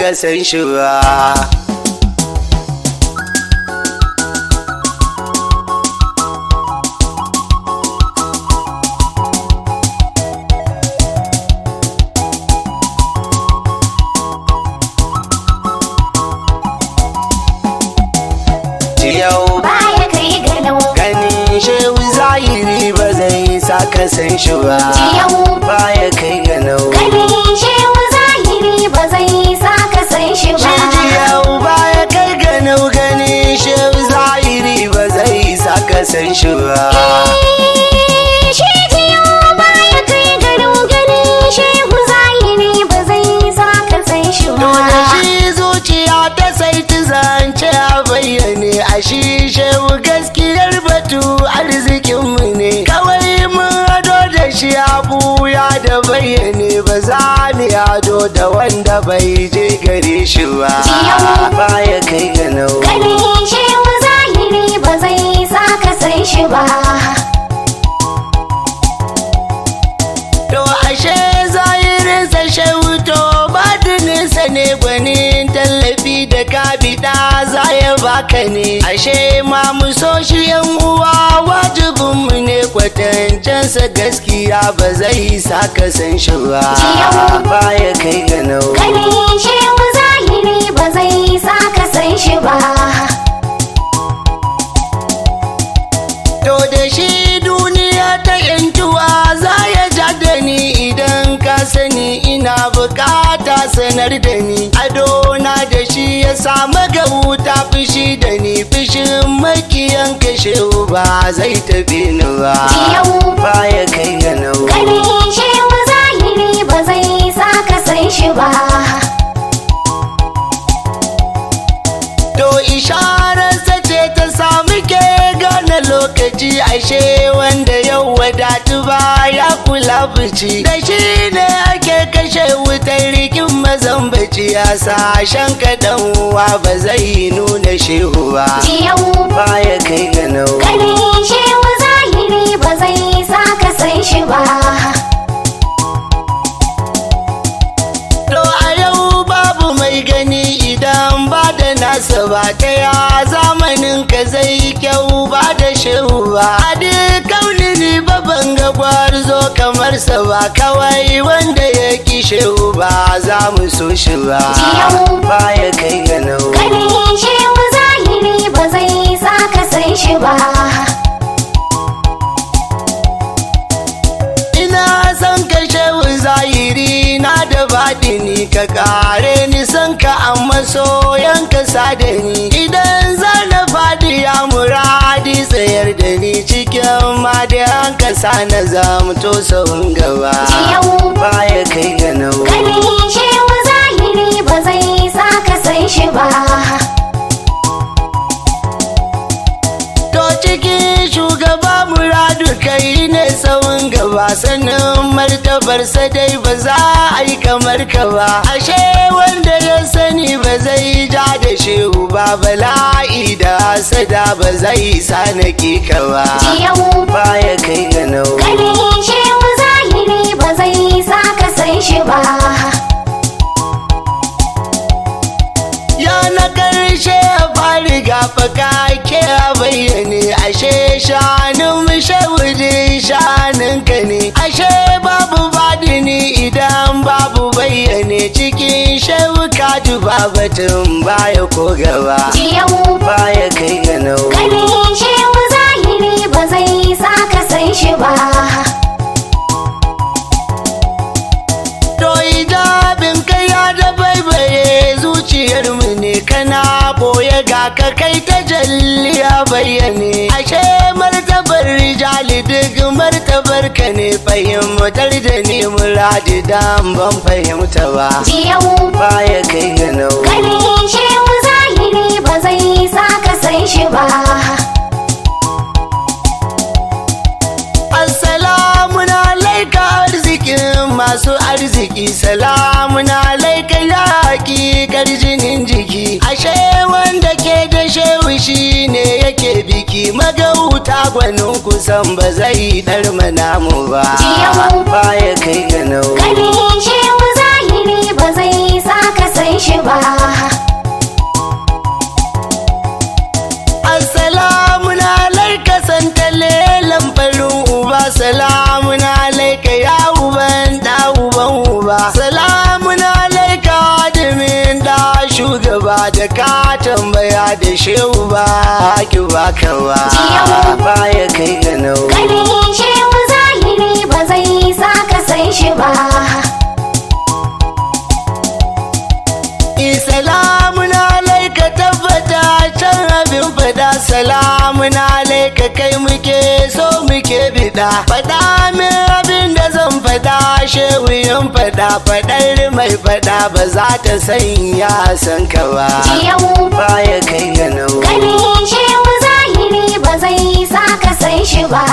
ka san shi ba. Yau baya kai ga nau, ganin shehu zahiri ba zai sa ka san shi ba. yau Baya kai ga nau. ganin shehu zahiri ba zai sa ka san shi ba. Yau baya kai ga nau, ganin shehu zahiri ba zai sa ka san shi ba. Shi jiyo baya kai ga nau, ganin shehu zahiri ba zai sa ka san shi ba. Dole shi zuciya ta sai ta zance a bayyane, a shi shehu gaskiyar batu arzikinmu ne. Kawai mun hado da shi abuya da bayyane, ba za mu yado da wanda bai je gare shi ba. Baya kai ga nau. Ganin shehu zahiri ba zai sa ka san shi ba. To ashe zahirinsa shehu to batininsa ne, gwanin tallafi da kabida za ya baka ne. Ashe ma mu so shi yan uwa wajibinmu ne, kwatancensa gaskiya ba zai sa ka san shi ba. Baya kai ga nau. Ganin shehu zahiri ba zai sa ka san shi ba. To da shi duniya ta yantuwa za ya ja da ni, idan ka sani ina bukata sanar da ni. Adona da shi ya samu ga wuta fushi da ni, fushin makiyan kashewu ba zai tafi ni ba. Baya kai ga nau. Ganin shehu zahiri ba zai sa ka san shi ba. To ishararsa ce ta samu ke gane lokaci, ashe wanda yau wadatu ba ya kula fici. Da shi ne ake kashe wutar rikin mazambaci, a sashen kaɗan uwa ba zai nuna shehu ba. Baya kai ga nau. Ganin shehu zahiri ba zai sa ka san shi ba. To a yau babu mai gani idan ba da nasa ba, ta ya zamanin ka zai kyau ba da shehu ba. A duk kaulini ba ban ga gwarzo kamar sa ba, kawai wanda ya ki shehu ba za mu so shi ba. Baya kai ga nau. Ganin shehu zahiri ba zai sa ka san shi ba. Ina son ka shehu zahiri na da baɗini, ka kare ni son ka amma soyan ka sada ni. Idan za na faɗi ya muradi tsayar da ni, cikin madiyan ka sa na zamto sahun gaba. Baya kai ga nau. Ganin shehu zahiri ba zai sa ka san shi ba. To cikin shugaba muradu kai ne sahun gaba, sanin martabarsa dai ba za a yi kamar ka ba. Ashe wanda ya sani ba zai ja da shehu ba, bala'i da sada ba zai sa na ka ba. Baya kai ga nau. Ganin shehu zahiri ba zai sa ka san shi ba. Ya na karshe a fari gafa kake a bayyane, ashe shanin mashahudin shanin ka ne. Ashe babu badini idan babu bayyane, cikin shehu ka duba batun baya ko gaba. Baya kai ga nau. Ganin shehu zahiri ba zai sa ka san shi ba. To ijabin kai ya da baibaye zuciyar mu ne, kana boye ga ka kai ta jalliya bayyane. Ashe martabar rijali duk martabar ka ne, fahimtar da ni muradi dan ban fahimta ba. Baya kai ga nau. Ganin shehu zahiri ba zai sa ka san shi ba. Assalamun alaika arzikin masu arziki, salamun alaika ya hakikar jinin jiki. Ashe wanda ke da shehu shi ne yake biki, magauta gwanin kusan ba zai dar mana mu ba. Baya kai ga nau. Ganin shehu zahiri ba zai sa ka san shi ba. Assalamun alaika santalelan farin uba, salamun alaika ya uban da uban uba, salamun alaika adamin da shugaba da ka tambaya da shehu ba ki baka ba baya kai ga nau. Ganin shehu zahiri ba zai sa ka san shi ba. Salamun alaika tabbata can abin fada, salamun alaika kai muke so muke bida, fada min abin da zan fada shehu yin fada, fadar mai fada ba za ta sanya san ka ba baya kai ga nau. Ganin shehu zahiri ba zai sa ka san shi ba.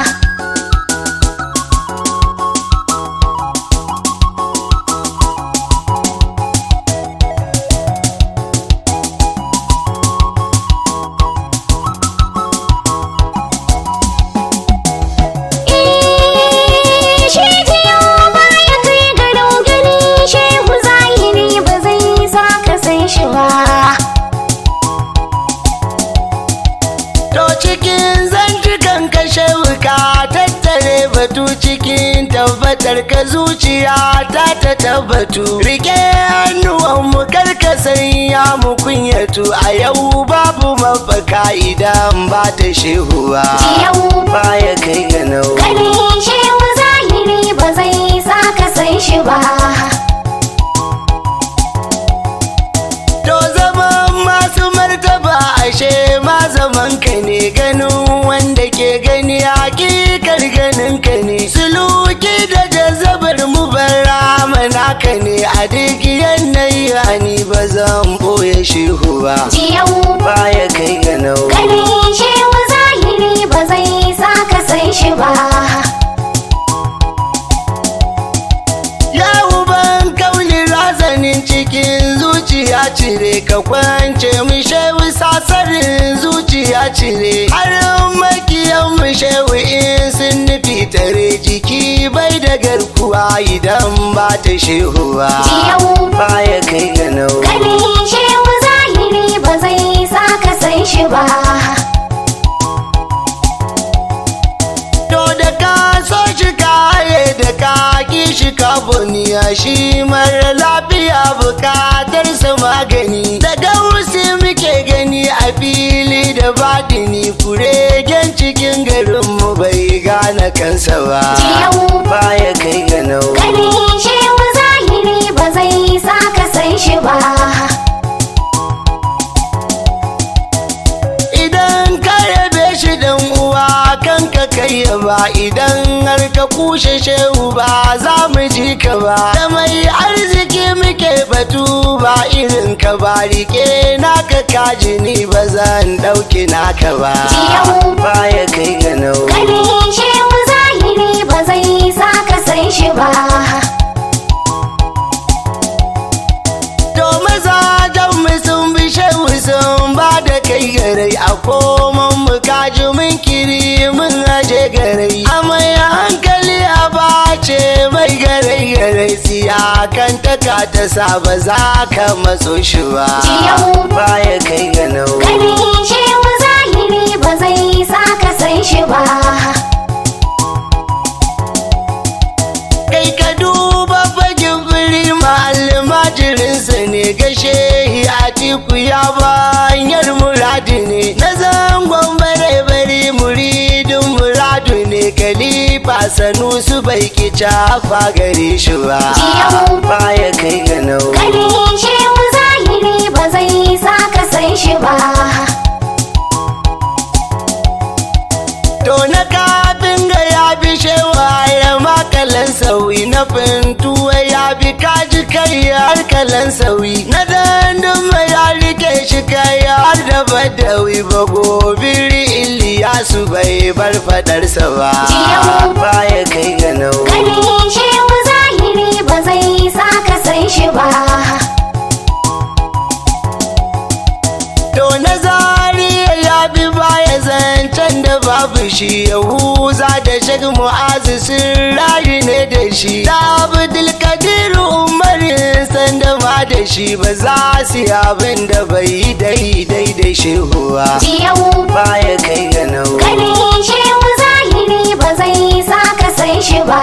Cikin tabbatar ka zuciya ta tabbatu, rike hannuwan mu karka sanya mu kunyatu, a yau babu mafaka idan ba ta shehu ba baya kai ga nau. Ganin shehu zahiri ba zai sa ka san shi ba. To zaman masu martaba ashe ma zaman ka ne, ganin wanda ke gani hakikar ganin ka ne, suluki da jazabar mu bara mana ka ne, a duk yanayi ani ba zan boye shehu ba baya kai ga nau. Ganin shehu zahiri ba zai sa ka san shi ba. Ya uban kauli razanin cikin zuciya cire, ka kwance mu shehu sasarin zuciya cire, har makiyan mu shehu in sun nufi tare, jiki bai da garkuwa idan ba ta shehu ba baya kai ga nau. Ganin shehu zahiri ba zai sa ka san shi ba. To da ka so shi kaye da ka ki shi ka boniya, shi mara lafiya bukatar sa magani, da gausi muke gani a fili da badini, kuregen cikin garin mu bai gane kansa ba baya kai ga nau. Ganin shehu zahiri ba zai sa ka san shi ba. Idan ka yabe shi dan uwa kanka kai ba, idan har ka kushe shehu ba za mu ji ka ba, da mai arziki muke batu ba irin ka ba, rike naka kaji ni ba zan dauki naka ba baya kai ga nau. Ganin shehu zahiri ba zai sa ka san shi ba. To mazajen mu sun bi shehu sun ba da kai garai, a koman mu kaji mun kiri mun aje garai, a mai hankali a bace mai garai garai, siya kan taka ta sa ba za ka matso shi ba baya kai ga nau. Ganin shehu zahiri ba zai sa ka san shi ba. Kai ka duba bagin firi almajirinsa ne, gashe a tiku ya bayar muradi ne, na zangon bare-bare muridin muradu ne, kalifa sanusu bai ki cafa gare shi ba baya kai ga nau. Ganin shehu zahiri ba zai sa ka san shi ba. To na kafin ga ya bi shewa ya makalan sauyi, na fintuwa ya bi kaji kai har kalan sauyi, na dandun ya rike shi kai har da badawi, ba gobiri Iliyasu bai bar fadarsa ba baya kai ga nau. Ganin shehu zahiri ba zai sa ka san shi ba. To na zari ya bi baya zancen da babu babu shi Yahuza da Sheikh Mu'azu sun rayu ne da shi da Abdulkadir Umarin sanda ma da shi ba za su yi abin da bai daidai da shehu ba Jiyau baya kai ga nau ganin shehu zahiri ba zai sa ka san shi ba.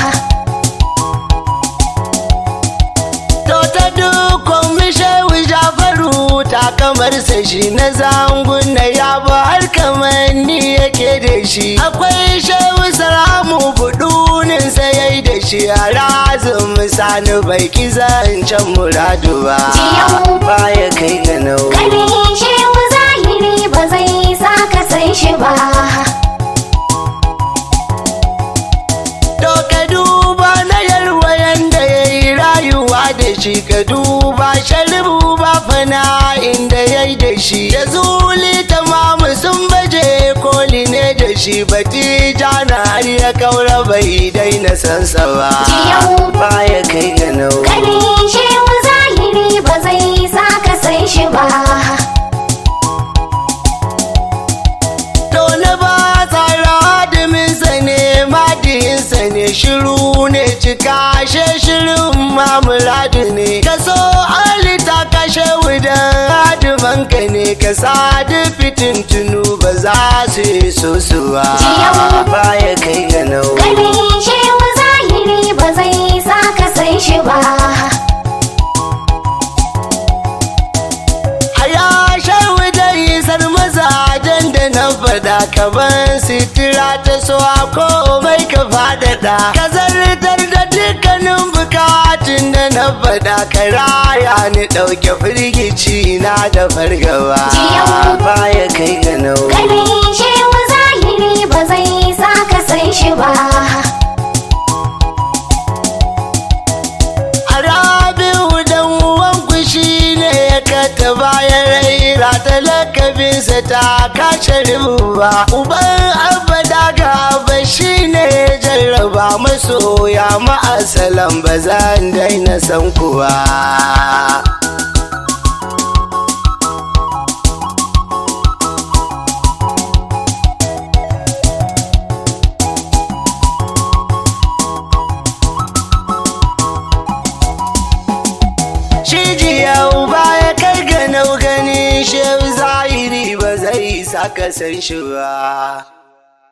to ta dukkan mishewu Jafaru ta kamar sa shi na zangun na yabo har kamar ni yake da shi akwai shehu Salamu budunin sayai da shi a razum sani bai ki zancen muradu ba Jiyau baya kai ga nau ganin shehu zahiri ba zai sa ka san shi ba. to ka duba na yarwa yanda ya yi rayuwa da shi ka duba sharibu ba fana inda ya yi da shi ya zuli tamamu sun baje koli ne da shi batija na har ya kaura bai daina sansa ba Jiyau baya kai ga nau ganin shehu zahiri ba zai sa ka san shi ba. to na ba tsara adaminsa ne madiyinsa ne shiru ne cika she shirin mamuradu ne ka so alita kashe wudan adimanka ne ka sadu fitin tunu ba za su yi so su ba Jiyau baya kai ga nau ganin shehu zahiri ba zai sa ka san shi ba. a ya shawu dai sar mazajen da na faɗa ka ban sitira ta so a komai ka faɗaɗa ka zartar da dukkanin bukatun da na faɗa ka raya ni ɗauke firgici na da fargaba Jiyau baya kai ga nau ganin shehu zahiri ba zai sa ka san shi ba. Rabi'u dan uwanku shi ne ya kata bayan raira ta lakabinsa ta kashe ruba uban abada gaba shi ne ya jarraba masoya ma'asalan ba zan daina san kuwa Shijiyau baya kai ga nau ganin shehu zahiri ba zai saka san shi ba.